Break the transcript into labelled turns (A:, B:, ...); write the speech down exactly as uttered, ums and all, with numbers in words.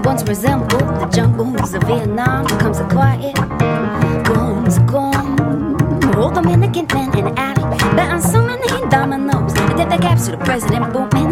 A: once resembled the jungles of Vietnam, becomes a quiet, goes gone. Hold Dominican men in the alley, betting so many dominoes. They did the caps to the president, booming.